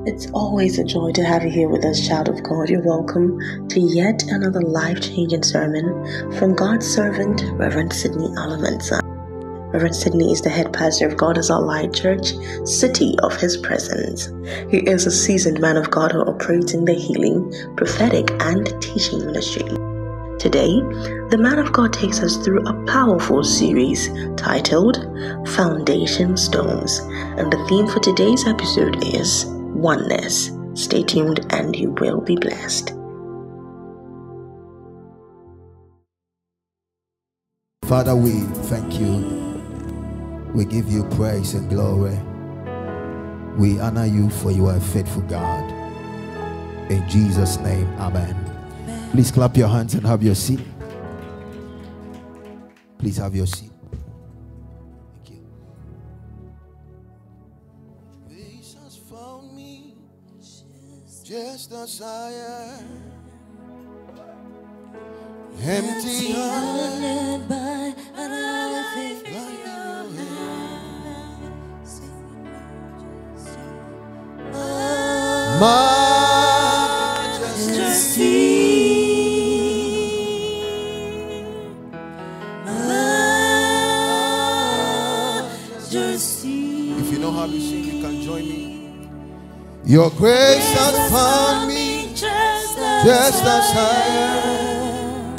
It's always a joy to have you here with us, child of God. You're welcome to yet another life-changing sermon from God's servant, Reverend Sidney Alamansa. Reverend Sidney is the head pastor of God is Our Light Church, City of His Presence. He is a seasoned man of God who operates in the healing, prophetic, and teaching ministry. Today, the man of God takes us through a powerful series titled Foundation Stones, and the theme for today's episode is Oneness. Stay tuned and you will be blessed. Father, we thank you. We give you praise and glory. We honor you for you are a faithful God. In Jesus' name, amen. Please clap your hands and have your seat. Please have your seat. Thank you. Jesus found me just as I am, empty-handed by another faith in your hands. Majesty. Your grace has found me just as I am,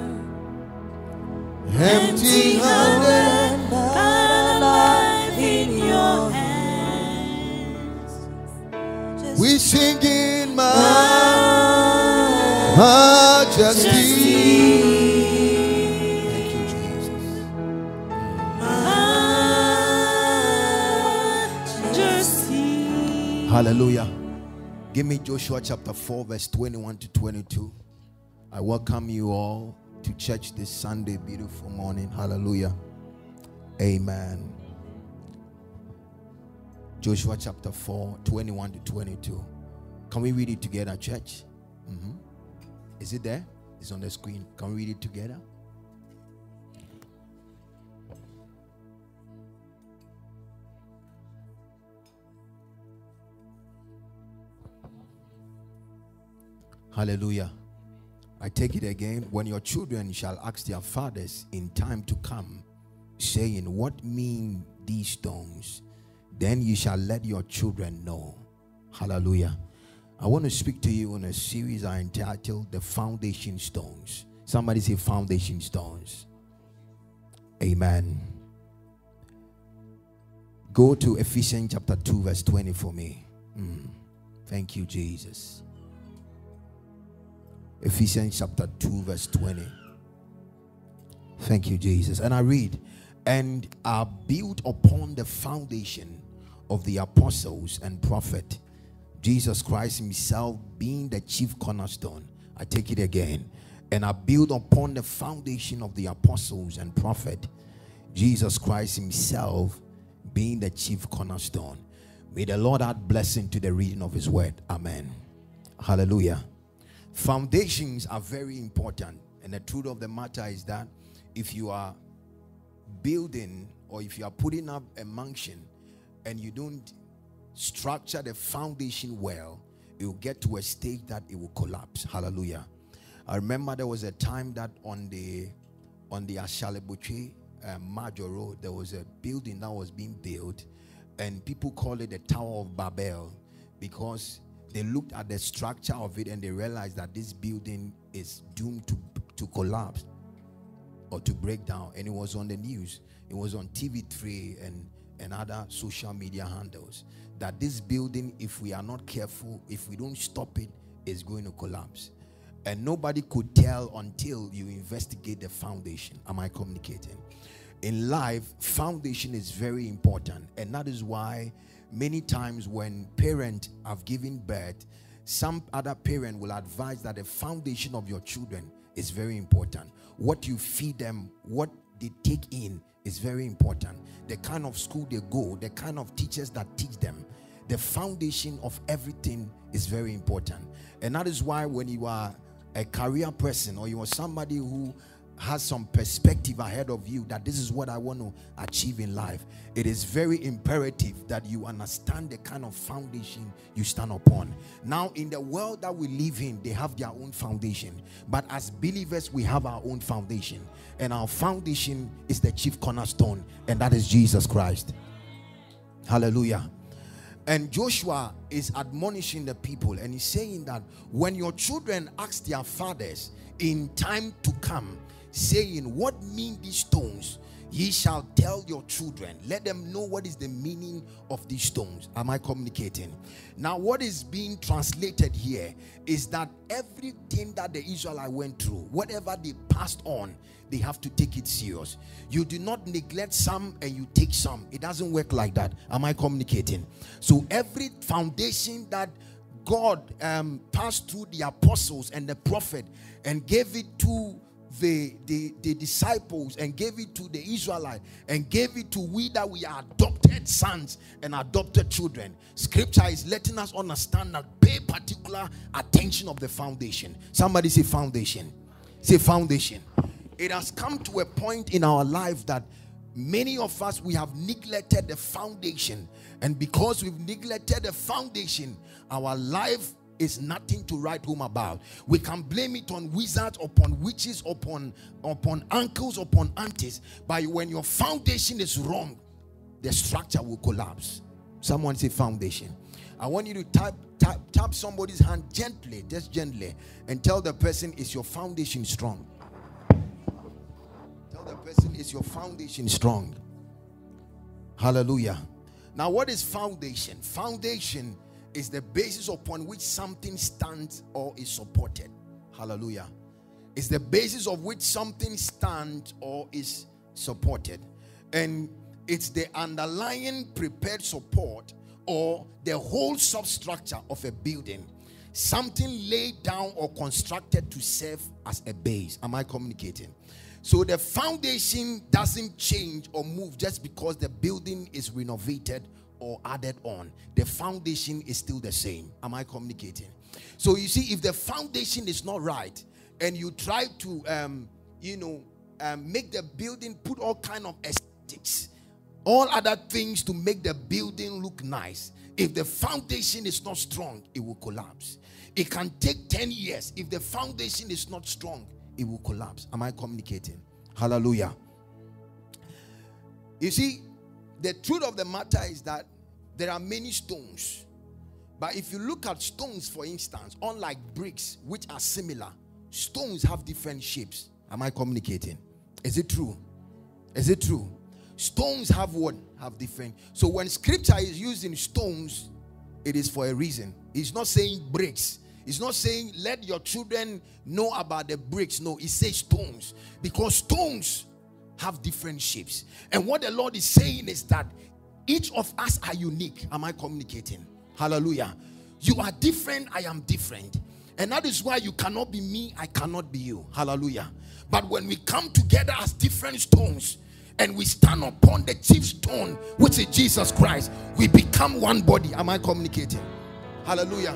empty-handed but alive in your hands. We sing in majesty. Thank you, Jesus. Hallelujah. Give me Joshua chapter 4 verse 21 to 22. I welcome you all to church this Sunday, beautiful morning. Hallelujah. Amen. Joshua chapter 4, 21 to 22. Can we read it together, church? Is it there? It's on the screen. Can we read it together? Hallelujah. I take it again. When your children shall ask their fathers in time to come, saying, what mean these stones? Then you shall let your children know. Hallelujah. I want to speak to you on a series I entitled The Foundation Stones. Somebody say foundation stones. Amen. Go to Ephesians chapter 2 verse 20 for me. Thank you, Jesus. Ephesians chapter 2 verse 20. Thank you, Jesus. And I read, and are built upon the foundation of the apostles and prophet, Jesus Christ himself being the chief cornerstone. I take it again. And are built upon the foundation of the apostles and prophet, Jesus Christ himself being the chief cornerstone. May the Lord add blessing to the reading of his word. Amen. Hallelujah. Foundations are very important, and the truth of the matter is that if you are building or if you are putting up a mansion and you don't structure the foundation well, it will get to a stage that it will collapse. Hallelujah. I remember there was a time that on the Ashalebuche Major Road, there was a building that was being built, and people call it the Tower of Babel because they looked at the structure of it and they realized that this building is doomed to collapse or to break down. And it was on the news. It was on TV3 and other social media handles that this building, if we are not careful, if we don't stop it, is going to collapse. And nobody could tell until you investigate the foundation. Am I communicating? In life, foundation is very important. And that is why many times when parents have given birth, some other parent will advise that the foundation of your children is very important. What you feed them, what they take in is very important. The kind of school they go, the kind of teachers that teach them, the foundation of everything is very important. And that is why when you are a career person or you are somebody who has some perspective ahead of you that this is what I want to achieve in life, it is very imperative that you understand the kind of foundation you stand upon. Now, in the world that we live in, they have their own foundation, but as believers, we have our own foundation, and our foundation is the chief cornerstone, and that is Jesus Christ. Hallelujah. And Joshua is admonishing the people, and he's saying that when your children ask their fathers in time to come, saying, what mean these stones? Ye shall tell your children. Let them know what is the meaning of these stones. Am I communicating? Now, what is being translated here is that everything that the Israelites went through, whatever they passed on, they have to take it serious. You do not neglect some and you take some. It doesn't work like that. Am I communicating? So every foundation that God passed through the apostles and the prophet and gave it to the disciples and gave it to the Israelites and gave it to we that we are adopted sons and adopted children. Scripture is letting us understand that pay particular attention of the foundation. Somebody say foundation. Say foundation. It has come to a point in our life that many of us, we have neglected the foundation, and because we've neglected the foundation, our life is nothing to write home about. We can blame it on wizards, upon witches, upon uncles, upon aunties, but when your foundation is wrong, the structure will collapse. Someone say foundation. I want you to tap somebody's hand gently, just gently, and tell the person, is your foundation strong? Tell the person, is your foundation strong? Hallelujah. Now, what is foundation? Foundation is the basis upon which something stands or is supported. Hallelujah. It's the basis of which something stands or is supported. And it's the underlying prepared support or the whole substructure of a building. Something laid down or constructed to serve as a base. Am I communicating? So the foundation doesn't change or move just because the building is renovated or added on. The foundation is still the same. Am I communicating? So you see, if the foundation is not right and you try to make the building, put all kind of aesthetics, all other things to make the building look nice, if the foundation is not strong, it will collapse. It can take 10 years. If the foundation is not strong, it will collapse. Am I communicating? Hallelujah. You see, the truth of the matter is that there are many stones. But if you look at stones, for instance, unlike bricks, which are similar, stones have different shapes. Am I communicating? Is it true? Is it true? Stones have what? Have different. So when scripture is using stones, it is for a reason. It's not saying bricks. It's not saying let your children know about the bricks. No, it says stones. Because stones have different shapes. And what the Lord is saying is that each of us are unique. Am I communicating? Hallelujah. You are different, I am different. And that is why you cannot be me, I cannot be you. Hallelujah. But when we come together as different stones and we stand upon the chief stone, which is Jesus Christ, we become one body. Am I communicating? Hallelujah.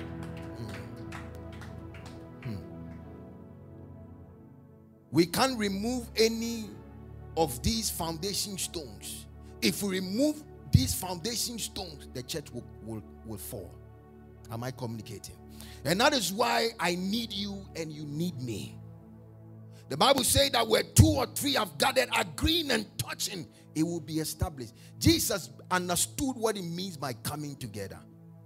We can't remove any of these foundation stones. If we remove these foundation stones, the church will fall. Am I communicating? And that is why I need you and you need me. The Bible says that where 2 or 3 have gathered, agreeing and touching, it will be established. Jesus understood what it means by coming together.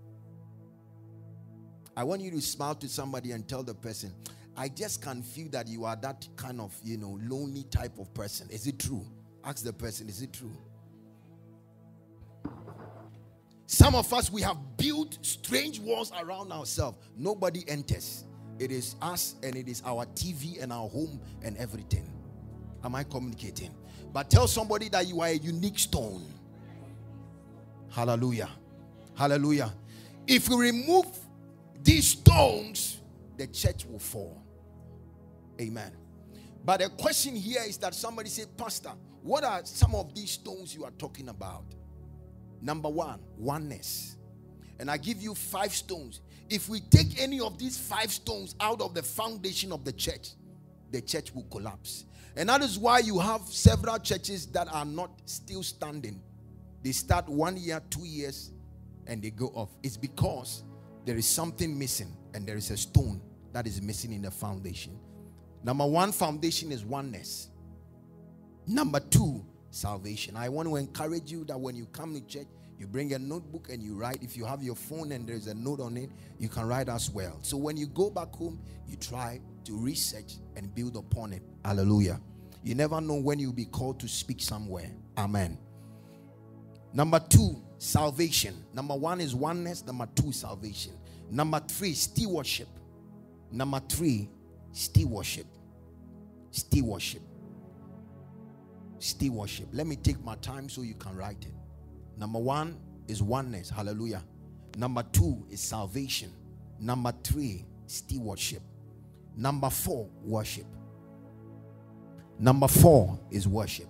I want you to smile to somebody and tell the person, I just can feel that you are that kind of, lonely type of person. Is it true? Ask the person, is it true? Some of us, we have built strange walls around ourselves. Nobody enters. It is us and it is our TV and our home and everything. Am I communicating? But tell somebody that you are a unique stone. Hallelujah. Hallelujah. If we remove these stones, the church will fall. Amen. But the question here is that somebody say, Pastor, what are some of these stones you are talking about? Number 1, oneness. And I give you 5 stones. If we take any of these 5 stones out of the foundation of the church, the church will collapse. And that is why you have several churches that are not still standing. They start 1 year, 2 years, and they go off. It's because there is something missing, and there is a stone that is missing in the foundation. Number one, foundation is oneness. Number two, salvation. I want to encourage you that when you come to church, you bring a notebook and you write. If you have your phone and there's a note on it, you can write as well. So when you go back home, you try to research and build upon it. Hallelujah. You never know when you'll be called to speak somewhere. Amen. Number two, salvation. Number one is oneness. Number two, salvation. Number three, stewardship. Number three, stewardship. Stewardship. Stewardship. Let me take my time so you can write it. Number one is oneness. Hallelujah. Number two is salvation. Number three, stewardship. Number four, worship. Number four is worship.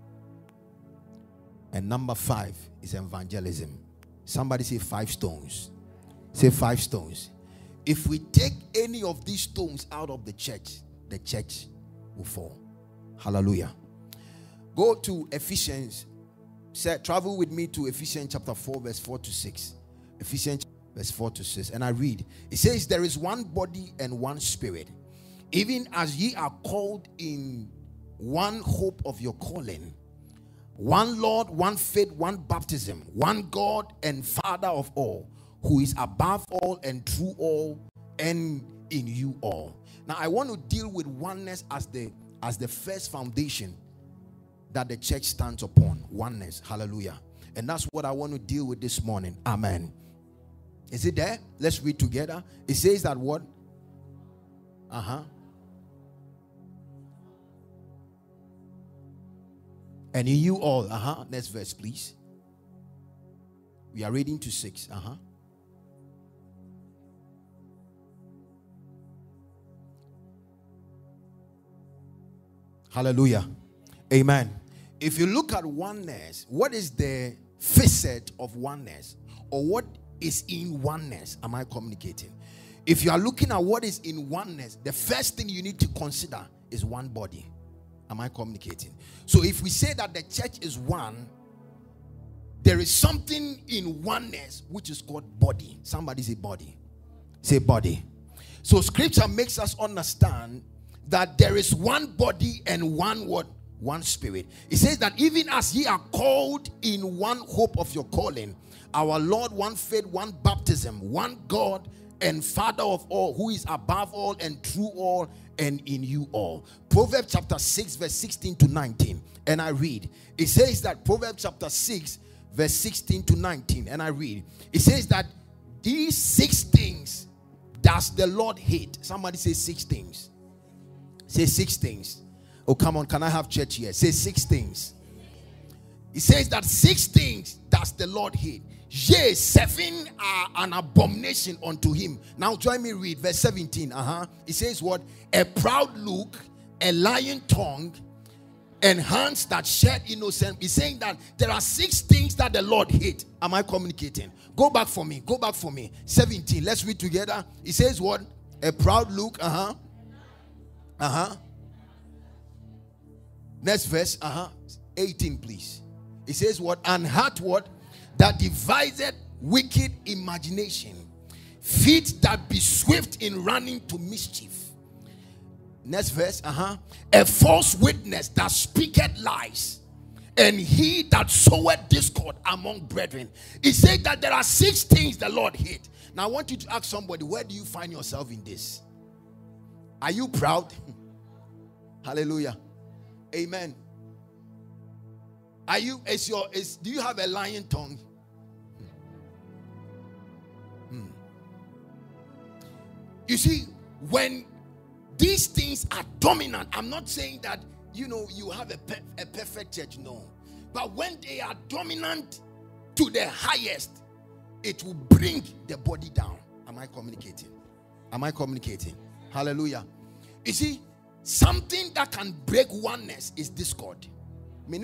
And number five is evangelism. Somebody say 5 stones. Say 5 stones. If we take any of these stones out of the church will fall. Hallelujah. Go to Ephesians. Travel with me to Ephesians chapter 4 verse 4 to 6. Ephesians verse 4 to 6. And I read. It says, there is one body and one spirit, even as ye are called in one hope of your calling, one Lord, one faith, one baptism, one God and Father of all, who is above all and through all and in you all. Now I want to deal with oneness as the first foundation that the church stands upon. Oneness. Hallelujah. And that's what I want to deal with this morning. Amen. Is it there? Let's read together. It says that what? And in you all. Next verse, please. We are reading to 6. Hallelujah. Amen. If you look at oneness, what is the facet of oneness? Or what is in oneness? Am I communicating? If you are looking at what is in oneness, the first thing you need to consider is one body. Am I communicating? So if we say that the church is one, there is something in oneness which is called body. Somebody say body. Say body. So scripture makes us understand that there is one body and one what? One spirit. It says that even as ye are called in one hope of your calling, our Lord, one faith, one baptism, one God and Father of all, who is above all and through all and in you all. Proverbs chapter 6 verse 16 to 19. And I read. It says that Proverbs chapter 6 verse 16 to 19. And I read. It says that these 6 things does the Lord hate. Somebody say 6 things. Say 6 things. Oh, come on. Can I have church here? Say 6 things. It says that 6 things does the Lord hate. Yea, 7 are an abomination unto him. Now join me read verse 17. It says what? A proud look, a lying tongue, and hands that shed innocent. He's saying that there are 6 things that the Lord hates. Am I communicating? Go back for me. Go back for me. 17. Let's read together. It says what? A proud look. Next verse. 18, please. It says what? And heart what? That deviseth wicked imagination, feet that be swift in running to mischief. Next verse. A false witness that speaketh lies, and he that soweth discord among brethren. He said that there are 6 things the Lord hates. Now I want you to ask somebody, where do you find yourself in this? Are you proud? Hallelujah. Amen. Are you, do you have a lying tongue? You see, when these things are dominant, I'm not saying that, you have a perfect church, no. But when they are dominant to the highest, it will bring the body down. Am I communicating? Am I communicating? Hallelujah. You see, something that can break oneness is discord. We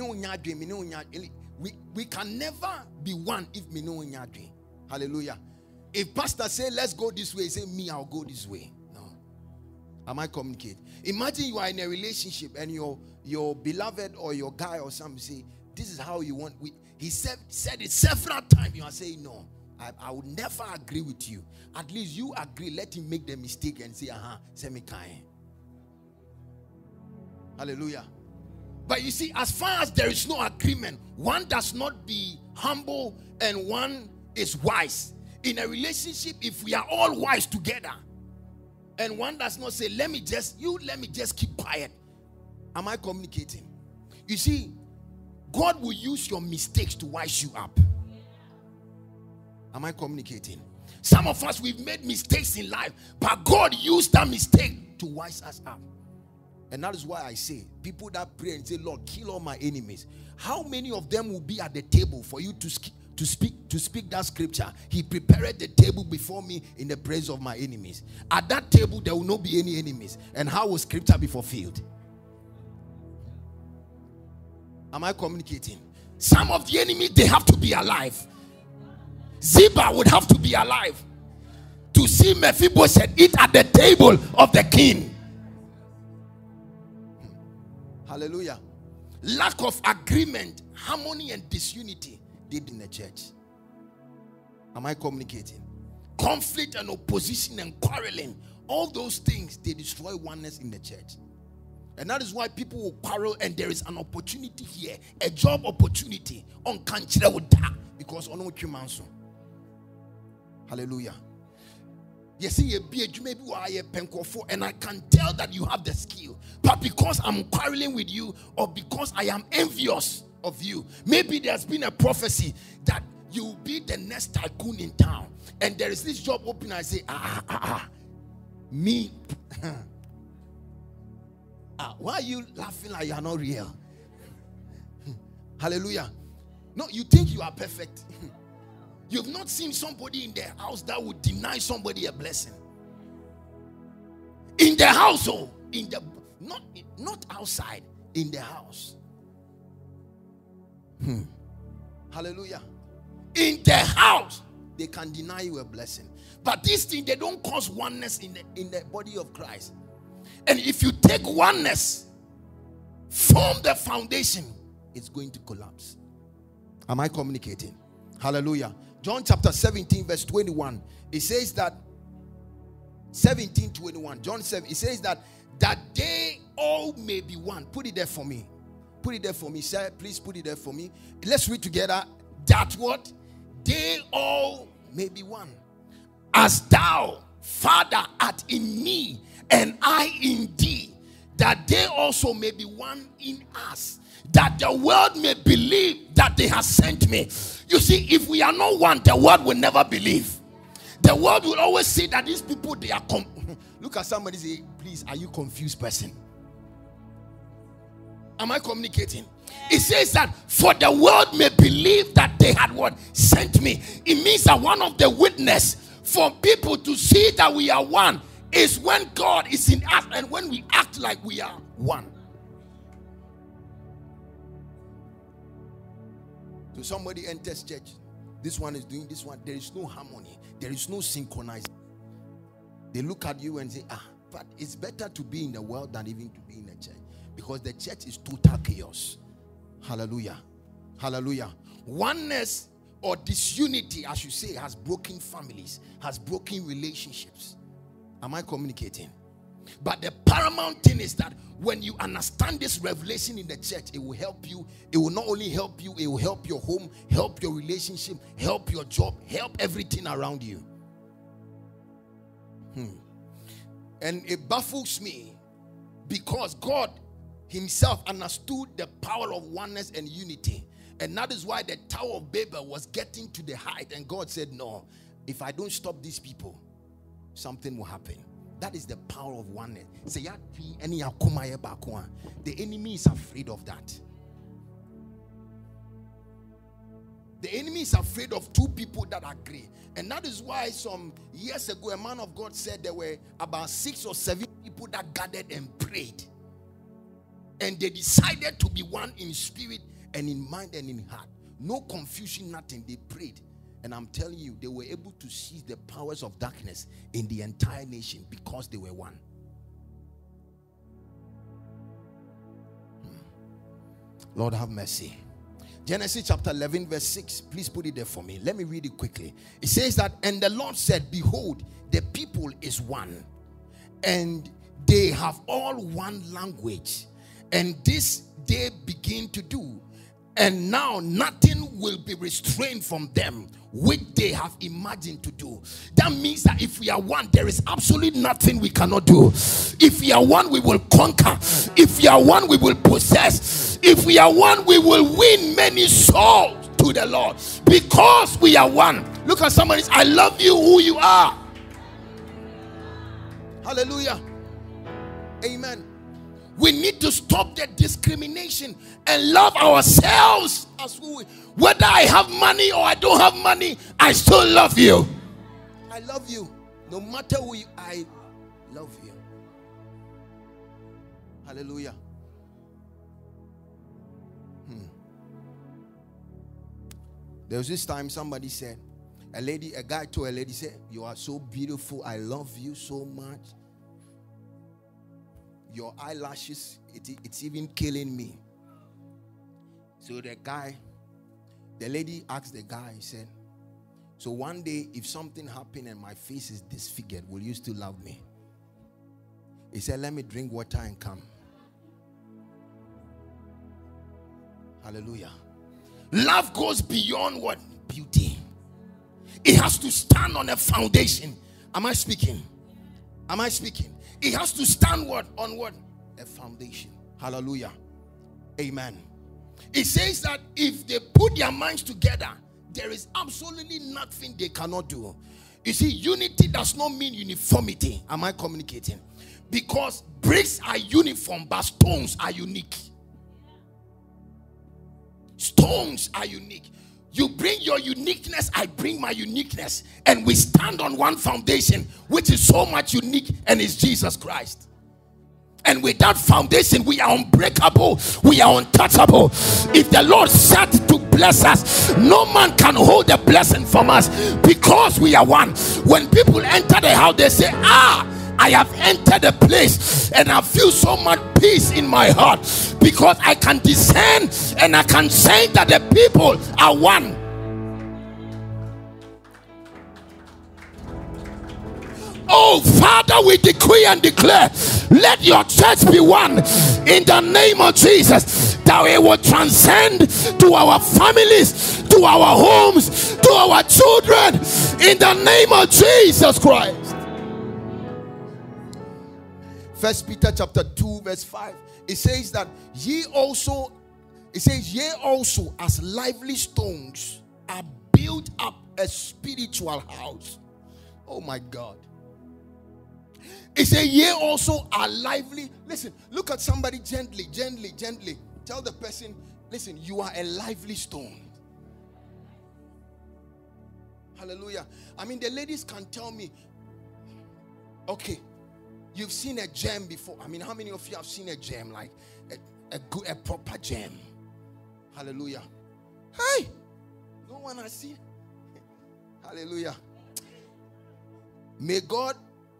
can never be one if we know nyadwe. Hallelujah. If pastor say let's go this way, say me I'll go this way. No. Am I communicating? Imagine you are in a relationship and your beloved or your guy or something say, this is how you want. He said it several times. You are saying, no, I would never agree with you. At least you agree. Let him make the mistake and say, send me kind. Hallelujah. But you see, as far as there is no agreement, one does not be humble and one is wise. In a relationship, if we are all wise together, and one does not say, let me just keep quiet. Am I communicating? You see, God will use your mistakes to wise you up. Am I communicating? Some of us, we've made mistakes in life, but God used that mistake to wise us up. And that is why I say, people that pray and say, Lord, kill all my enemies. How many of them will be at the table for you to speak that scripture? He prepared the table before me in the presence of my enemies. At that table, there will not be any enemies. And how will scripture be fulfilled? Am I communicating? Some of the enemies, they have to be alive. Ziba would have to be alive to see Mephibosheth eat at the table of the king. Hallelujah. Lack of agreement, harmony, and disunity did in the church. Am I communicating? Conflict and opposition and quarreling, all those things, they destroy oneness in the church. And that is why people will quarrel, and there is an opportunity here, a job opportunity on Kanchira with that, because on Ochumanso. Hallelujah. You see, and I can tell that you have the skill, but because I'm quarreling with you, or because I am envious of you, maybe there's been a prophecy that you'll be the next tycoon in town, and there is this job open. I say, me. Why are you laughing like you are not real? Hallelujah. No, you think you are perfect. You've not seen somebody in their house that would deny somebody a blessing. In the household, not outside, in the house. Hallelujah. In the house, they can deny you a blessing. But these things, they don't cause oneness in the body of Christ. And if you take oneness from the foundation, it's going to collapse. Am I communicating? Hallelujah. John chapter 17 verse 21. It says that 17:21. John 7. It says that they all may be one. Put it there for me. Put it there for me, sir. Please put it there for me. Let's read together. That what? They all may be one. As thou, Father, art in me, and I in thee, that they also may be one in us, that the world may believe that they have sent me. You see, if we are not one, the world will never believe. The world will always say that these people, they are look at somebody and say, please, are you confused person? Am I communicating? It says that for the world may believe that they had what? Sent me. It means that one of the witness for people to see that we are one is when God is in us and when we act like we are one. So somebody enters church. This one is doing this one. There is no harmony. There is no synchronizing. They look at you and say, but it's better to be in the world than even to be in the church. Because the church is total chaos. Hallelujah. Hallelujah. Oneness or disunity, as you say, has broken families, has broken relationships. Am I communicating? But the paramount thing is that when you understand this revelation in the church, it will help you. It will not only help you, it will help your home, help your relationship, help your job, help everything around you. And it baffles me because God himself understood the power of oneness and unity. And that is why the Tower of Babel was getting to the height. And God said, no, if I don't stop these people, something will happen. That is the power of oneness. The enemy is afraid of that. The enemy is afraid of two people that agree. And that is why some years ago, a man of God said there were about 6 or 7 people that gathered and prayed. And they decided to be one in spirit and in mind and in heart. No confusion, nothing. They prayed. And I'm telling you, they were able to seize the powers of darkness in the entire nation because they were one. Lord have mercy. Genesis chapter 11 verse 6. Please put it there for me. Let me read it quickly. It says that, and the Lord said, behold, the people is one, and they have all one language, and this they begin to do, and now nothing will be restrained from them which they have imagined to do. That means that if we are one, there is absolutely nothing we cannot do. If we are one, we will conquer. If we are one, we will possess. If we are one, we will win many souls to the Lord, because we are one. Look at somebody. I love you who you are. Hallelujah. Amen. We need to stop the discrimination and love ourselves as who. Whether I have money or I don't have money, I still love you. I love you. No matter who you, I love you. Hallelujah. There was this time somebody said, a guy told a lady, said, you are so beautiful. I love you so much. Your eyelashes, it's even killing me. So the lady asked the guy, he said, so one day if something happened and my face is disfigured, will you still love me? He said, let me drink water and come. Hallelujah. Love goes beyond what? Beauty. It has to stand on a foundation. Am I speaking? Am I speaking? It has to stand what? On what? A foundation. Hallelujah. Amen. It says that if they put their minds together, there is absolutely nothing they cannot do. You see, unity does not mean uniformity. Am I communicating? Because bricks are uniform, but stones are unique. Stones are unique. You bring your uniqueness, I bring my uniqueness, and we stand on one foundation which is so much unique, and is Jesus Christ. And with that foundation, we are unbreakable, we are untouchable. If the Lord said to bless us, no man can hold the blessing from us, because we are one. When people enter the house, they say, I have entered a place and I feel so much peace in my heart, because I can discern and I can say that the people are one. Oh Father, we decree and declare, let your church be one in the name of Jesus, that it will transcend to our families, to our homes, to our children, in the name of Jesus Christ. 1 Peter chapter 2 verse 5, it says that ye also as lively stones are built up a spiritual house. Oh my God. It says ye also are lively. Listen, look at somebody gently. Tell the person, listen, you are a lively stone. Hallelujah. I mean, the ladies can tell me, okay, you've seen a gem before. I mean, how many of you have seen a gem, like a proper gem? Hallelujah. Hey, no one has seen. Hallelujah. May God.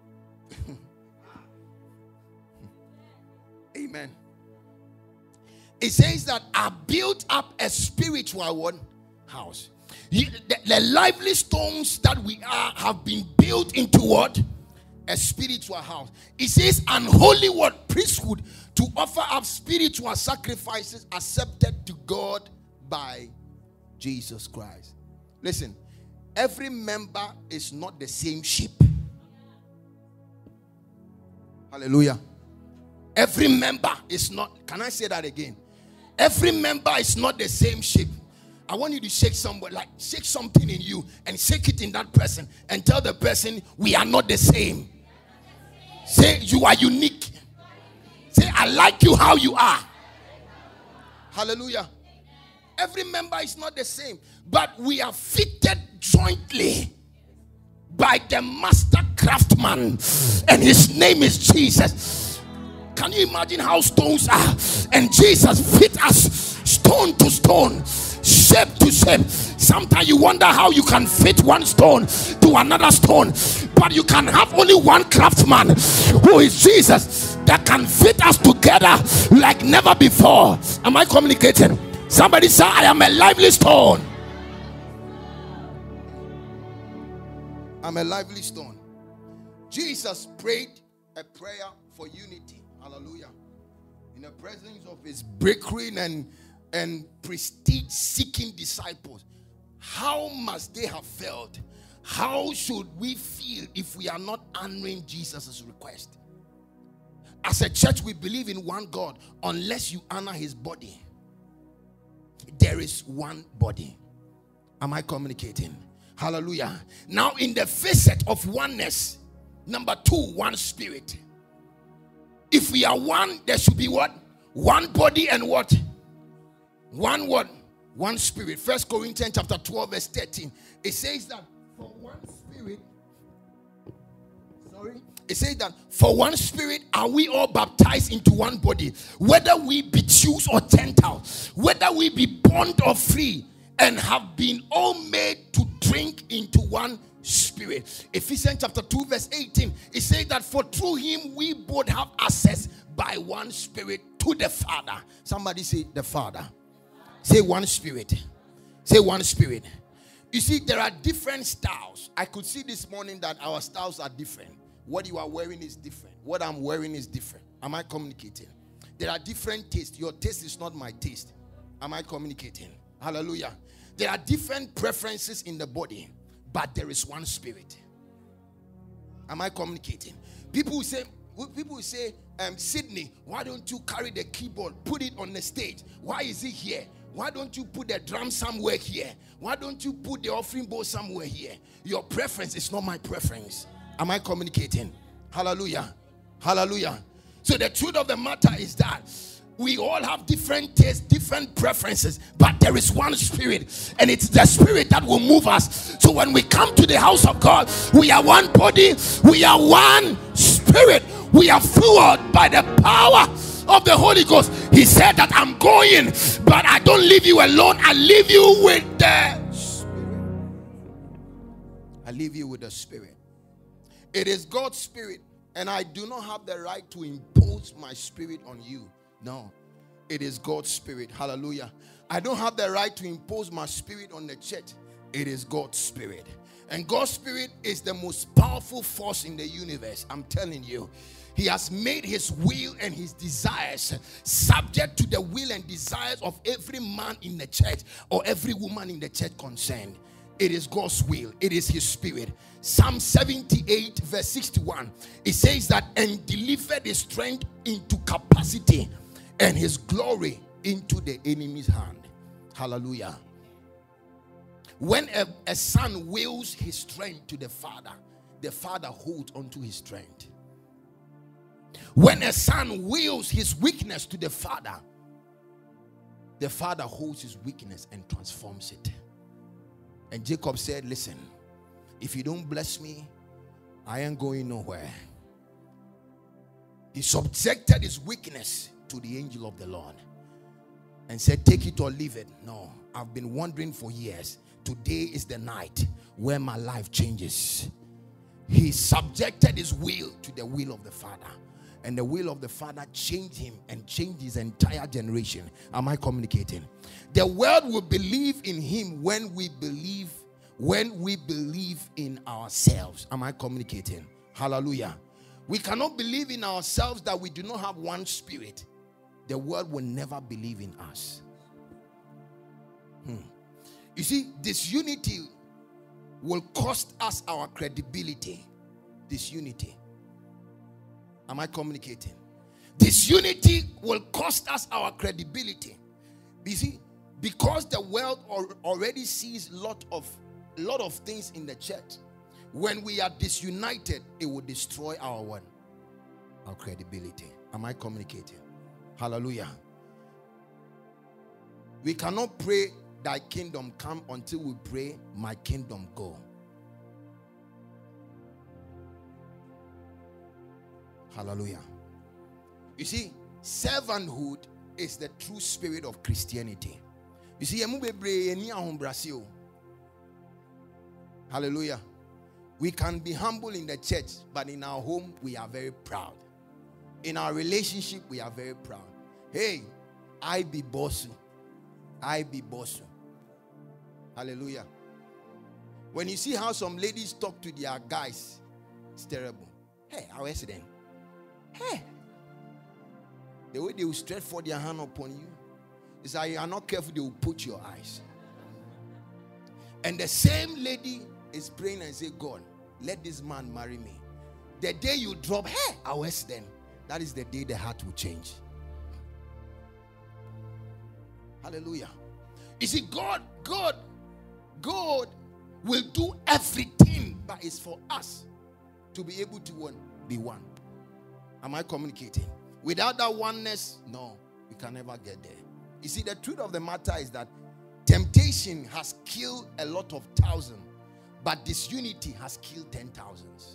Amen. It says that I built up a spiritual one house. The lively stones that we are have been built into what? A spiritual house. It says an holy what? Priesthood, to offer up spiritual sacrifices accepted to God by Jesus Christ. Listen, every member is not the same sheep. Hallelujah. Every member is not, can I say that again? Every member is not the same sheep. I want you to shake somebody, like shake something in you and shake it in that person and tell the person, we are not the same. Say, you are unique. Say, I like you how you are. Hallelujah. Every member is not the same, but we are fitted jointly by the master craftsman, and his name is Jesus. Can you imagine how stones are? And Jesus fit us stone to stone, shape to shape. Sometimes you wonder how you can fit one stone to another stone, but you can have only one craftsman, who is Jesus. The that can fit us together like never before. Am I communicating? Somebody say, I am a lively stone. I'm a lively stone. Jesus prayed a prayer for unity. Hallelujah. In the presence of his breakthrough and prestige seeking disciples. How must they have felt? How should we feel if we are not honoring Jesus' request? As a church, we believe in one God. Unless you honor his body, there is one body. Am I communicating? Hallelujah. Now, in the facet of oneness, number 2, one spirit. If we are one, there should be what? One body and what? One what? One spirit. 1 Corinthians chapter 12 verse 13. It says that for one spirit, it says that for one spirit are we all baptized into one body, whether we be Jews or Gentiles, whether we be bond or free, and have been all made to drink into one spirit. Ephesians chapter 2 verse 18, it says that for through him we both have access by one spirit to the Father. Somebody say the Father. Say one spirit. Say one spirit. You see, there are different styles. I could see this morning that our styles are different. What you are wearing is different. What I'm wearing is different. Am I communicating? There are different tastes. Your taste is not my taste. Am I communicating? Hallelujah. There are different preferences in the body, but there is one spirit. Am I communicating? People say, Sydney, why don't you carry the keyboard, put it on the stage? Why is it here? Why don't you put the drum somewhere here? Why don't you put the offering bowl somewhere here? Your preference is not my preference. Am I communicating? Hallelujah. Hallelujah. So the truth of the matter is that we all have different tastes, different preferences, but there is one spirit, and it's the spirit that will move us. So when we come to the house of God, we are one body, we are one spirit, we are fueled by the power of the Holy Ghost. He said that I'm going, but I don't leave you alone. I leave you with the Spirit. I leave you with the Spirit. It is God's Spirit, and I do not have the right to impose my spirit on you. No, it is God's Spirit. Hallelujah. I don't have the right to impose my spirit on the church. It is God's Spirit. And God's Spirit is the most powerful force in the universe. I'm telling you. He has made his will and his desires subject to the will and desires of every man in the church or every woman in the church concerned. It is God's will. It is his spirit. Psalm 78 verse 61. It says that, and delivered his strength into capacity and his glory into the enemy's hand. Hallelujah. When a son wills his strength to the father holds onto his strength. When a son wills his weakness to the father holds his weakness and transforms it. And Jacob said, listen, if you don't bless me, I ain't going nowhere. He subjected his weakness to the angel of the Lord and said, take it or leave it. No, I've been wondering for years. Today is the night where my life changes. He subjected his will to the will of the Father. And the will of the Father changed him and changed his entire generation. Am I communicating? The world will believe in him when we believe in ourselves. Am I communicating? Hallelujah. We cannot believe in ourselves that we do not have one spirit. The world will never believe in us. You see, this unity will cost us our credibility. This unity. Am I communicating? This unity will cost us our credibility. You see, because the world already sees a lot of things in the church. When we are disunited, it will destroy our credibility. Am I communicating? Hallelujah. We cannot pray thy kingdom come until we pray my kingdom go. Hallelujah. You see, servanthood is the true spirit of Christianity. You see, hallelujah. We can be humble in the church, but in our home, we are very proud. In our relationship, we are very proud. Hey, I be boss. I be boss. Hallelujah. When you see how some ladies talk to their guys, it's terrible. Hey, how is it then? Hey. The way they will stretch for their hand upon you is that you are not careful, they will put your eyes. And the same lady is praying and say, God, let this man marry me. The day you drop, hey, how is then? That is the day the heart will change. Hallelujah. You see, God will do everything, but it's for us to be able to be one. Am I communicating? Without that oneness, no, we can never get there. You see, the truth of the matter is that temptation has killed a lot of thousands, but disunity has killed 10,000s.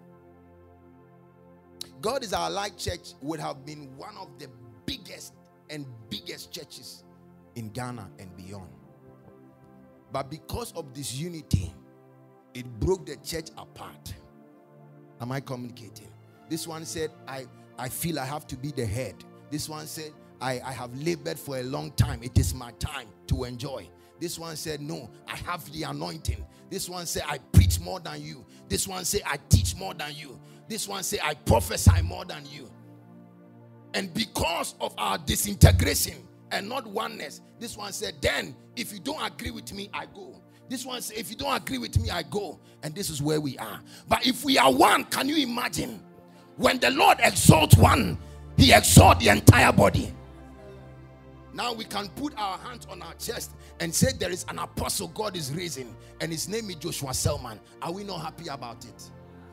God is Our Light Church would have been one of the biggest churches in Ghana and beyond. But because of this unity, it broke the church apart. Am I communicating? This one said, I feel I have to be the head. This one said, I have labored for a long time. It is my time to enjoy. This one said, no, I have the anointing. This one said, I preach more than you. This one said, I teach more than you. This one said, I prophesy more than you. And because of our disintegration and not oneness, this one said, then if you don't agree with me, I go. This one said, if you don't agree with me, I go. And this is where we are. But if we are one, can you imagine? When the Lord exalts one, he exalts the entire body. Now we can put our hands on our chest and say there is an apostle God is raising, and his name is Joshua Selman. Are we not happy about it?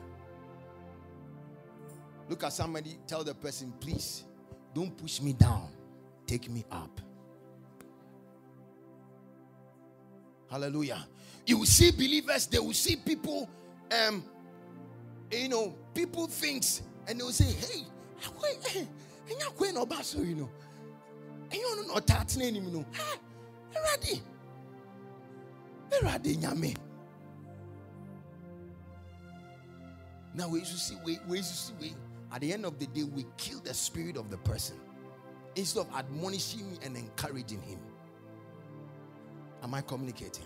Look at somebody, tell the person, please, don't push me down. Take me up. Hallelujah. You will see believers, they will see people, people thinks, and they will say, hey, now we used to see, at the end of the day, we kill the spirit of the person instead of admonishing me and encouraging him. Am I communicating?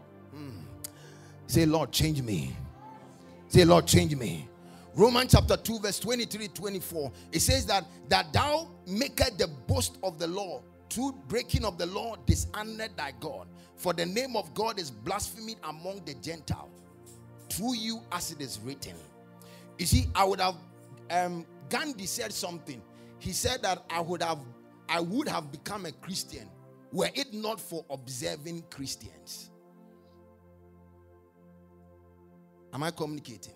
Say, Lord, change me. Say, Lord, change me. Romans chapter 2 verse 23-24. It says that thou makest the boast of the law. Through breaking of the law, dishonored thy God. For the name of God is blasphemed among the Gentiles. Through you, as it is written. You see, Gandhi said something. He said that I would have become a Christian were it not for observing Christians. Am I communicating?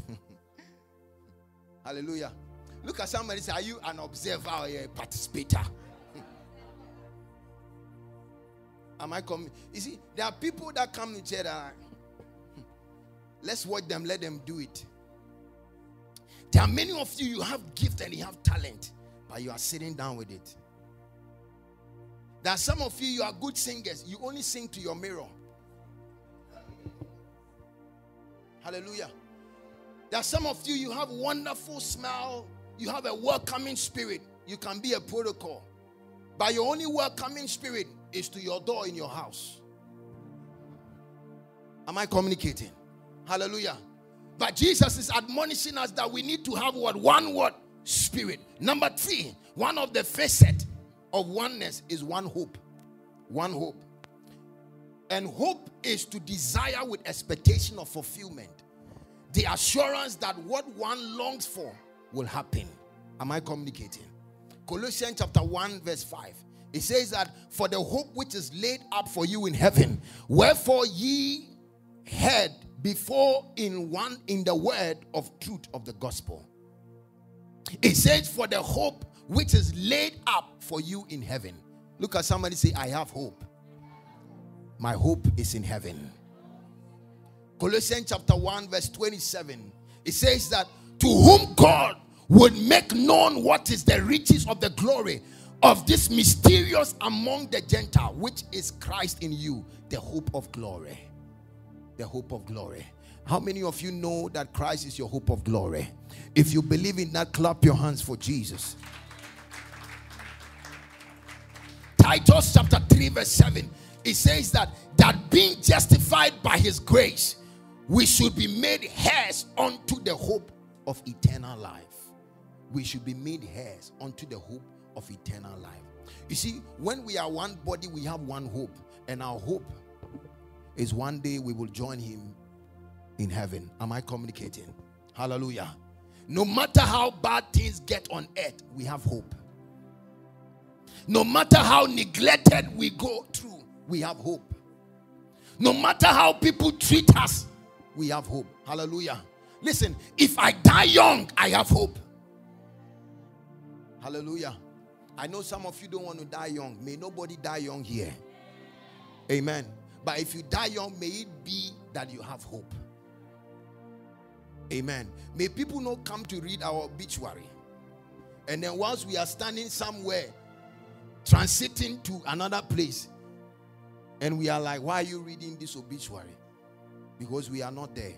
Hallelujah. Look at somebody and say, are you an observer or a participator? Am I coming? You see, there are people that come to church and let's watch them, let them do it. There are many of you have gift and you have talent, but you are sitting down with it. There are some of you are good singers. You only sing to your mirror. Hallelujah. There are some of you have wonderful smile. You have a welcoming spirit. You can be a protocol. But your only welcoming spirit is to your door in your house. Am I communicating? Hallelujah. But Jesus is admonishing us that we need to have what? One word, spirit. Number 3, one of the facets of oneness is one hope. One hope. And hope is to desire with expectation of fulfillment. The assurance that what one longs for will happen. Am I communicating? Colossians chapter 1 verse 5. It says that for the hope which is laid up for you in heaven, wherefore ye heard before in the word of truth of the gospel. It says for the hope which is laid up for you in heaven. Look at somebody, say, I have hope. My hope is in heaven. Colossians chapter 1 verse 27. It says that to whom God would make known what is the riches of the glory of this mysterious among the Gentiles, which is Christ in you, the hope of glory. The hope of glory. How many of you know that Christ is your hope of glory? If you believe in that, clap your hands for Jesus. Titus chapter 3 verse 7, it says that being justified by his grace, we should be made heirs unto the hope of eternal life. We should be made heirs unto the hope of eternal life. You see, when we are one body, we have one hope, and our hope is one day we will join him in heaven. Am I communicating? Hallelujah. No matter how bad things get on earth, we have hope. No matter how neglected we go through, we have hope. No matter how people treat us, we have hope. Hallelujah. Listen, if I die young, I have hope. Hallelujah. I know some of you don't want to die young. May nobody die young here. Amen. But if you die young, may it be that you have hope. Amen. May people not come to read our obituary, and then once we are standing somewhere, transiting to another place, and we are like, why are you reading this obituary? Because we are not there.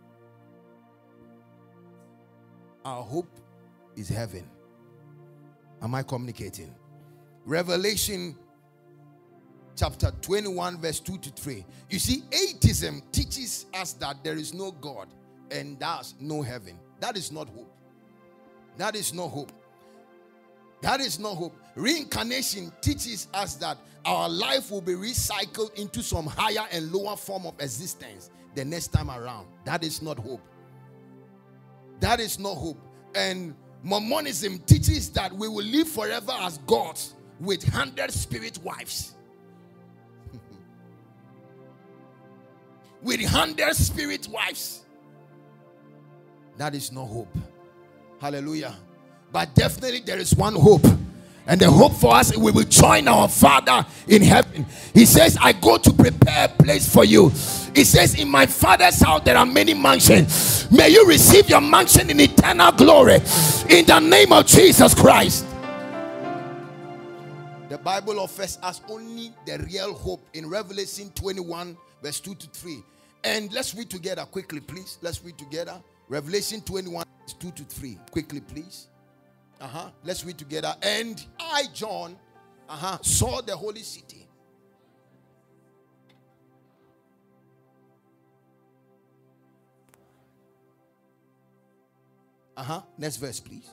Our hope is heaven. Am I communicating? Revelation chapter 21 verse 2 to 3. You see, atheism teaches us that there is no God and thus no heaven. That is not hope. That is not hope. That is not hope. Reincarnation teaches us that our life will be recycled into some higher and lower form of existence the next time around. That is not hope. That is not hope. And Mormonism teaches that we will live forever as gods with 100 spirit wives. With 100 spirit wives. That is no hope. Hallelujah. But definitely there is one hope. And the hope for us, we will join our Father in heaven. He says, I go to prepare a place for you. He says, in my Father's house there are many mansions. May you receive your mansion in eternal glory, in the name of Jesus Christ. The Bible offers us only the real hope in Revelation 21 verse 2 to 3. And let's read together quickly, please. Let's read together. Revelation 21 verse 2 to 3. Quickly, please. Let's read together. And I, John, saw the holy city. Next verse, please.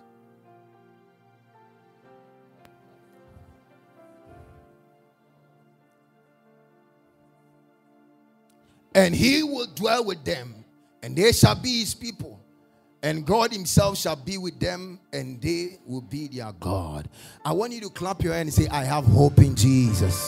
And he will dwell with them, and they shall be his people. And God himself shall be with them, and they will be their God. I want you to clap your hand and say, I have hope in Jesus.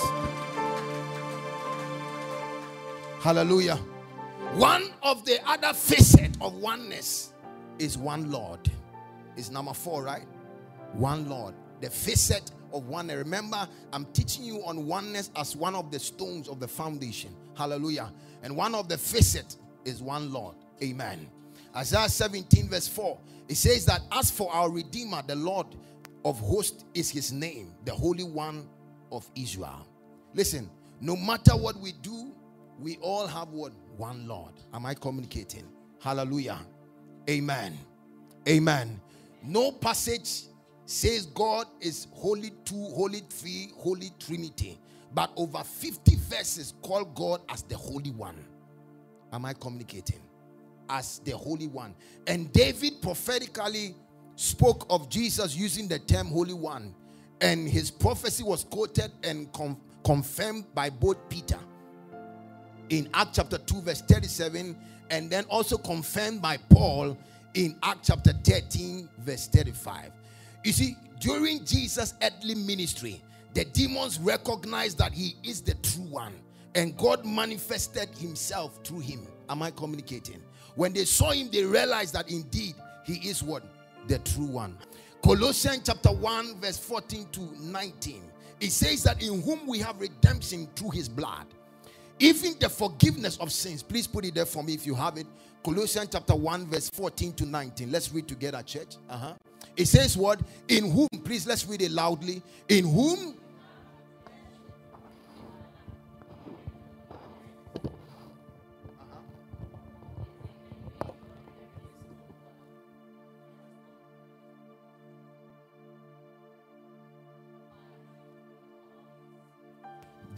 Hallelujah. One of the other facets of oneness is one Lord. It's number 4, right? One Lord. The facet of oneness. Remember, I'm teaching you on oneness as one of the stones of the foundation. Hallelujah. And one of the facets is one Lord. Amen. Isaiah 17 verse 4, it says that as for our Redeemer, the Lord of hosts is his name, the Holy One of Israel. Listen, no matter what we do, we all have what? One Lord. Am I communicating? Hallelujah. Amen. Amen. No passage says God is Holy Two, Holy Three, Holy Trinity, but over 50 verses call God as the Holy One. Am I communicating? As the Holy One. And David prophetically spoke of Jesus using the term Holy One, and his prophecy was quoted and confirmed by both Peter in Acts chapter 2 verse 37, and then also confirmed by Paul in Acts chapter 13 verse 35. You see, during Jesus' earthly ministry, the demons recognized that he is the true one, and God manifested himself through him. Am I communicating? When they saw him, they realized that indeed he is what? The true one. Colossians chapter 1 verse 14 to 19. It says that in whom we have redemption through his blood, even the forgiveness of sins. Please put it there for me if you have it. Colossians chapter 1 verse 14 to 19. Let's read together, church. It says what? In whom, please let's read it loudly. In whom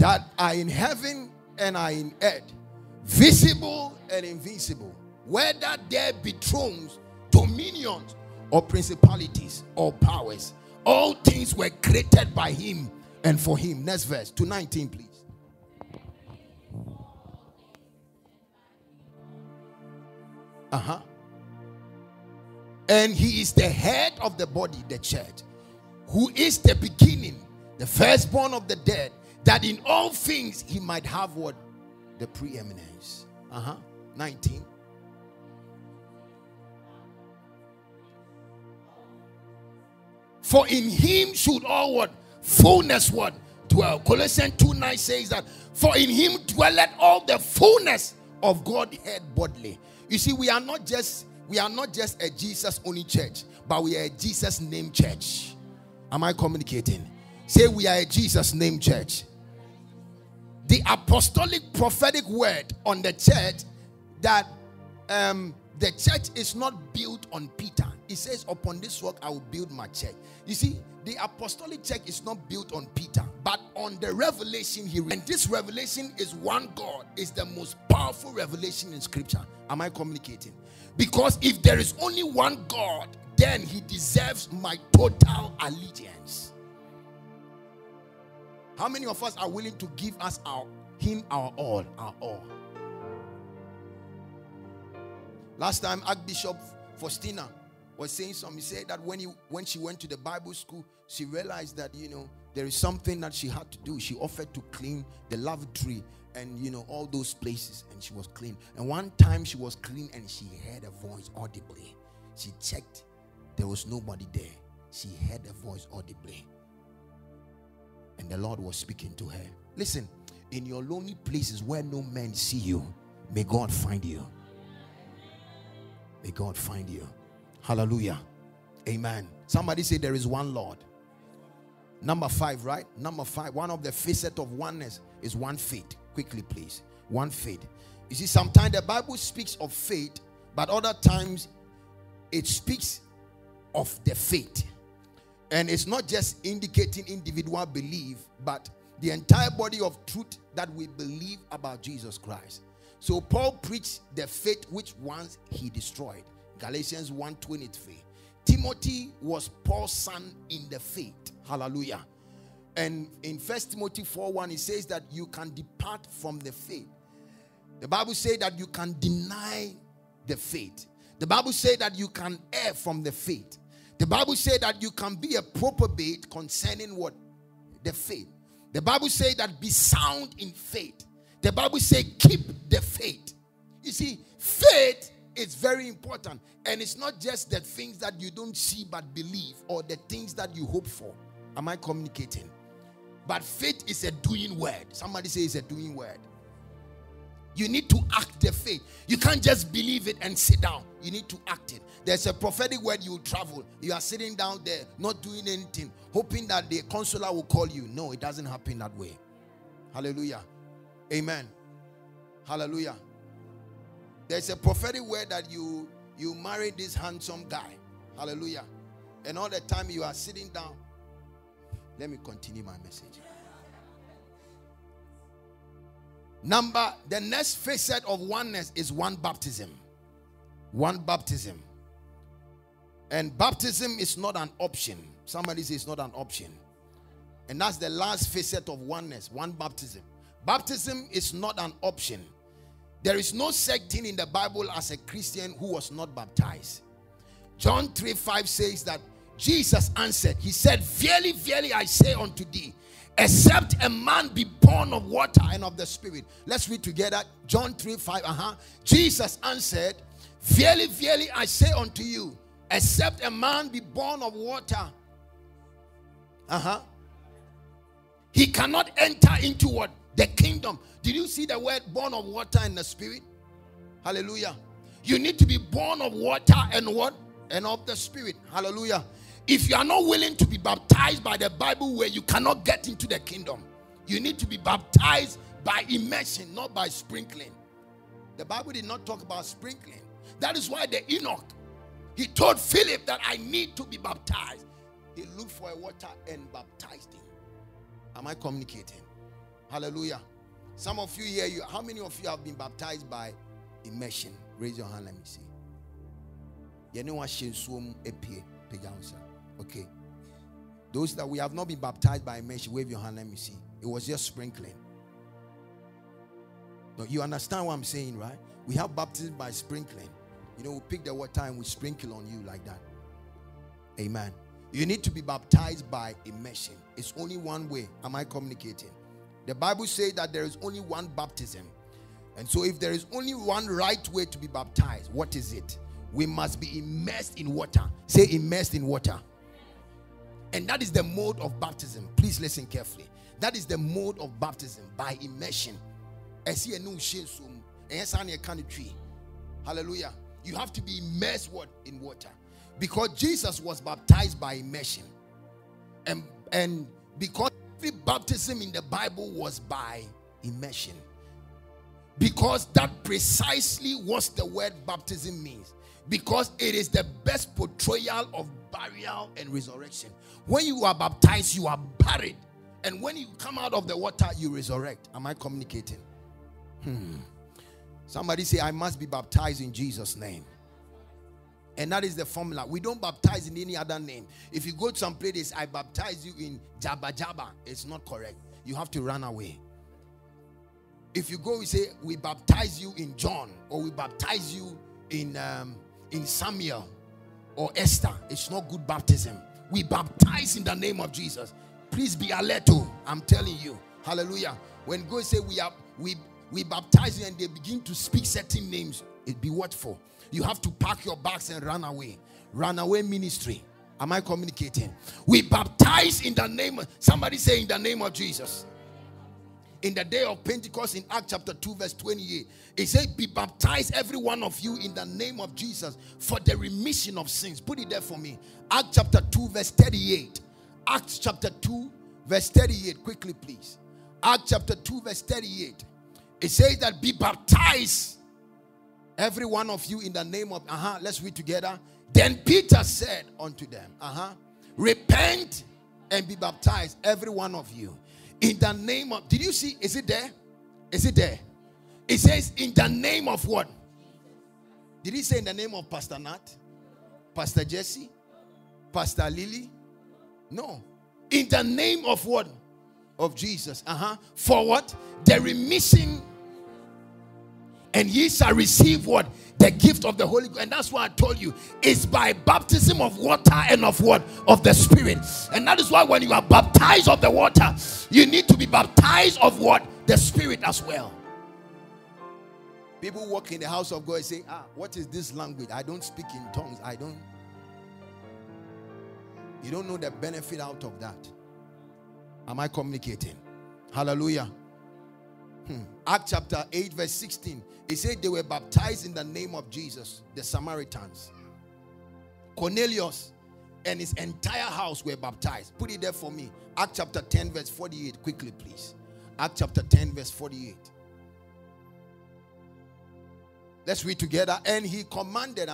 that are in heaven and are in earth, visible and invisible, whether there be thrones, dominions, or principalities, or powers. All things were created by him and for him. Next verse, to 19, please. And he is the head of the body, the church, who is the beginning, the firstborn of the dead, that in all things he might have what? The preeminence. 19. For in him should all what? Fullness what? Dwell. Colossians 2:9 says that, for in him dwelleth all the fullness of Godhead bodily. You see, we are not just a Jesus only church, but we are a Jesus name church. Am I communicating? Say, we are a Jesus name church. The apostolic prophetic word on the church, that the church is not built on Peter. It says, upon this rock I will build my church. You see, the apostolic church is not built on Peter, but on the revelation he read. And this revelation is one God. Is the most powerful revelation in scripture. Am I communicating? Because if there is only one God, then he deserves my total allegiance. How many of us are willing to give us him our all? Last time, Archbishop Faustina was saying something. He said that when she went to the Bible school, she realized that, there is something that she had to do. She offered to clean the lavatory and, all those places, and she was clean. And one time she was clean and she heard a voice audibly. She checked. There was nobody there. She heard a voice audibly. And the Lord was speaking to her. Listen, in your lonely places where no men see you, may God find you. May God find you. Hallelujah. Amen. Somebody say there is one Lord. Number 5, right? Number 5. One of the facets of oneness is one faith. Quickly, please. One faith. You see, sometimes the Bible speaks of faith, but other times it speaks of the faith. And it's not just indicating individual belief, but the entire body of truth that we believe about Jesus Christ. So Paul preached the faith which once he destroyed. Galatians 1:23. Timothy was Paul's son in the faith. Hallelujah. And in 1 Timothy 4:1, he says that you can depart from the faith. The Bible says that you can deny the faith. The Bible says that you can err from the faith. The Bible says that you can be a reprobate concerning what? The faith. The Bible says that be sound in faith. The Bible says keep the faith. You see, faith is very important. And it's not just the things that you don't see but believe, or the things that you hope for. Am I communicating? But faith is a doing word. Somebody say it's a doing word. You need to act the faith. You can't just believe it and sit down. You need to act it. There's a prophetic word, you travel. You are sitting down there, not doing anything, hoping that the consular will call you. No, it doesn't happen that way. Hallelujah. Amen. Hallelujah. There's a prophetic word that you marry this handsome guy. Hallelujah. And all the time you are sitting down. Let me continue my message. The next facet of oneness is one baptism. One baptism. And baptism is not an option. Somebody says it's not an option. And that's the last facet of oneness. One baptism. Baptism is not an option. There is no such thing in the Bible as a Christian who was not baptized. John 3:5 says that Jesus answered. He said, verily, verily, I say unto thee, except a man be born of water and of the Spirit. Let's read together. John 3:5. Jesus answered, verily, verily, I say unto you, except a man be born of water, he cannot enter into what? The kingdom. Did you see the word born of water and the Spirit? Hallelujah. You need to be born of water and what? And of the Spirit. Hallelujah. If you are not willing to be baptized by the Bible way, you cannot get into the kingdom. You need to be baptized by immersion, not by sprinkling. The Bible did not talk about sprinkling. That is why the Enoch, he told Philip that I need to be baptized. He looked for a water and baptized him. Am I communicating? Hallelujah. Some of you here, how many of you have been baptized by immersion? Raise your hand, let me see. Okay. Those that we have not been baptized by immersion, wave your hand, let me see. It was just sprinkling. No, you understand what I'm saying, right? We have baptism by sprinkling. You know, we pick the water and we sprinkle on you like that. Amen. You need to be baptized by immersion. It's only one way. Am I communicating? The Bible says that there is only one baptism. And so if there is only one right way to be baptized, what is it? We must be immersed in water. Say immersed in water. And that is the mode of baptism. Please listen carefully. That is the mode of baptism, by immersion. Hallelujah. You have to be immersed in water. Because Jesus was baptized by immersion. And because every baptism in the Bible was by immersion. Because that precisely what the word baptism means. Because it is the best portrayal of burial and resurrection. When you are baptized, you are buried. And when you come out of the water, you resurrect. Am I communicating? Somebody say, I must be baptized in Jesus' name. And that is the formula. We don't baptize in any other name. If you go to some places, I baptize you in Jabba Jabba. It's not correct. You have to run away. If you go, we say, we baptize you in John, or we baptize you in Samuel or Esther. It's not good baptism. We baptize in the name of Jesus. Please be alert. I'm telling you. Hallelujah. When God say we baptize you and they begin to speak certain names, it be watchful. You have to pack your bags and run away. Run away ministry. Am I communicating? We baptize in the name of, somebody say in the name of Jesus. In the day of Pentecost in Acts chapter 2 verse 28, it said, be baptized every one of you in the name of Jesus for the remission of sins. Put it there for me. Acts chapter 2 verse 38. Acts chapter 2 verse 38. Quickly please. Acts chapter 2 verse 38. It says that be baptized every one of you in the name of, let's read together. Then Peter said unto them, repent and be baptized every one of you. In the name of, did you see? Is it there? Is it there? It says in the name of what? Did he say in the name of Pastor Nat? Pastor Jesse? Pastor Lily? No. In the name of what? Of Jesus. For what? The remission. And ye shall receive what? The gift of the Holy Ghost. And that's why I told you, it's by baptism of water and of what? Of the Spirit. And that is why when you are baptized of the water, you need to be baptized of what? The Spirit as well. People walk in the house of God and say, what is this language? I don't speak in tongues. You don't know the benefit out of that. Am I communicating? Hallelujah. Acts chapter 8 verse 16. It said they were baptized in the name of Jesus. The Samaritans. Cornelius and his entire house were baptized. Put it there for me. Acts chapter 10 verse 48. Quickly please. Acts chapter 10 verse 48. Let's read together. And he commanded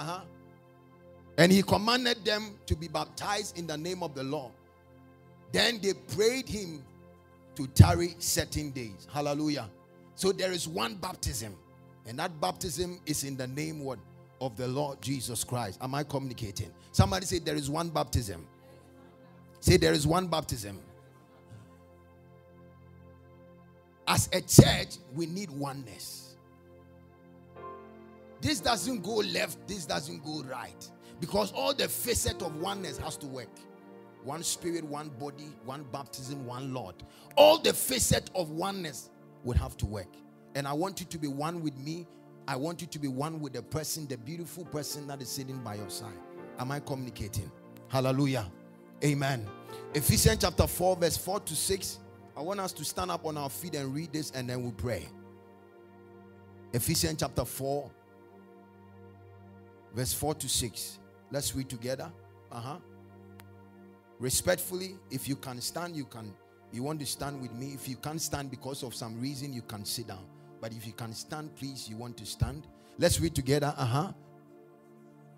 them to be baptized in the name of the Lord. Then they prayed him to tarry certain days. Hallelujah. So there is one baptism, and that baptism is in the name what? Of the Lord Jesus Christ. Am I communicating? Somebody say there is one baptism. Say there is one baptism. As a church, we need oneness. This doesn't go left, this doesn't go right. Because all the facet of oneness has to work. One spirit, one body, one baptism, one Lord. All the facet of oneness would have to work. And I want you to be one with me. I want you to be one with the person, the beautiful person that is sitting by your side. Am I communicating? Hallelujah. Amen. Ephesians chapter 4 verse 4 to 6. I want us to stand up on our feet and read this, and then we'll pray. Ephesians chapter 4 verse 4 to 6. Let's read together. Respectfully, if you can stand, you want to stand with me. If you can't stand because of some reason, you can sit down. But if you can stand, please, you want to stand. Let's read together.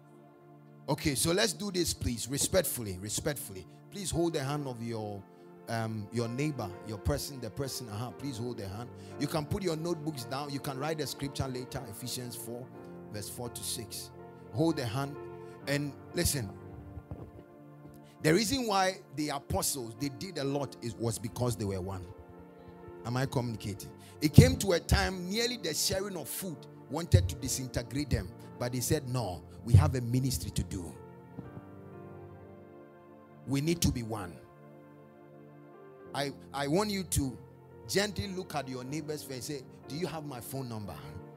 Okay, so let's do this, please. Respectfully. Please hold the hand of your your neighbor, the person, please hold their hand. You can put your notebooks down. You can write the scripture later, Ephesians 4, verse 4 to 6. Hold their hand and listen. The reason why the apostles, they did a lot was because they were one. Am I communicating? It came to a time nearly the sharing of food wanted to disintegrate them, but they said, no, we have a ministry to do. We need to be one. I want you to gently look at your neighbor's face and say, do you have my phone number?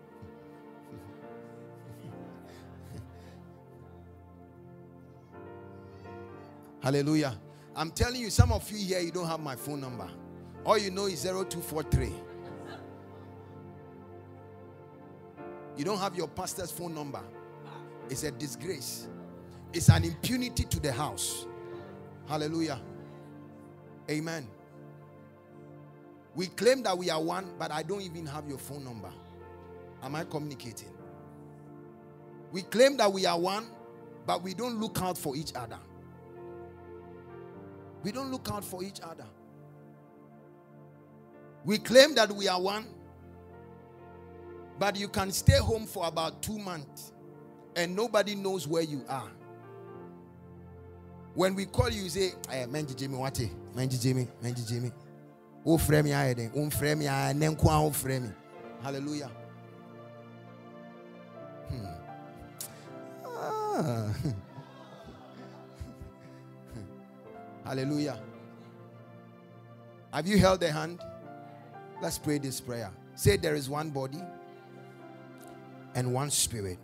Hallelujah. I'm telling you, some of you here, you don't have my phone number. All you know is 0243. You don't have your pastor's phone number. It's a disgrace. It's an impunity to the house. Hallelujah. Amen. We claim that we are one, but I don't even have your phone number. Am I communicating? We claim that we are one, but we don't look out for each other. We don't look out for each other. We claim that we are one, but you can stay home for about 2 months and nobody knows where you are. When we call you, say, hey, Menji Jimmy, what? Menji Jimmy. Oh, frame ya, frame ya, nenkwa, frame. Hallelujah. Hallelujah. Have you held a hand? Let's pray this prayer. Say, there is one body and one spirit.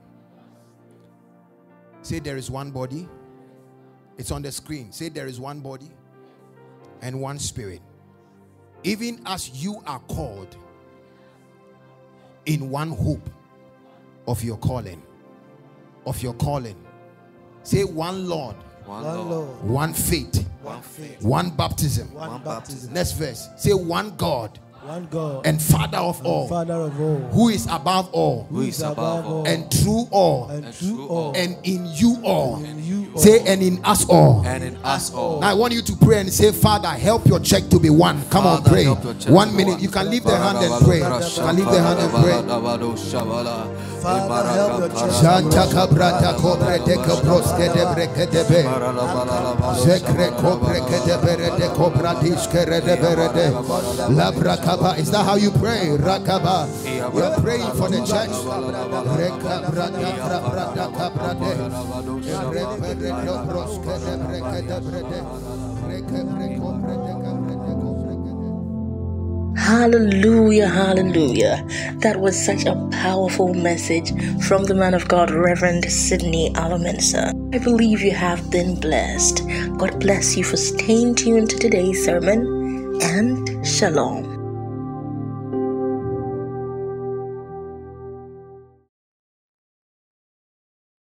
Say, there is one body. It's on the screen. Say, there is one body and one spirit. Even as you are called in one hope of your calling. Say, one Lord. One faith. One baptism. Next verse. Say, one God. And Father of all. Who is above all. And through all. And in you all. Say, and in us all. Now I want you to pray and say, Father, help your church to be one. Come on, pray. 1 minute. You can leave the hand and pray. Father, help your church. Is that how you pray? Rakaba. You're praying for the church. Hallelujah, hallelujah. That was such a powerful message from the man of God, Reverend Sidney Alamansa. I believe you have been blessed. God bless you for staying tuned to today's sermon, and shalom.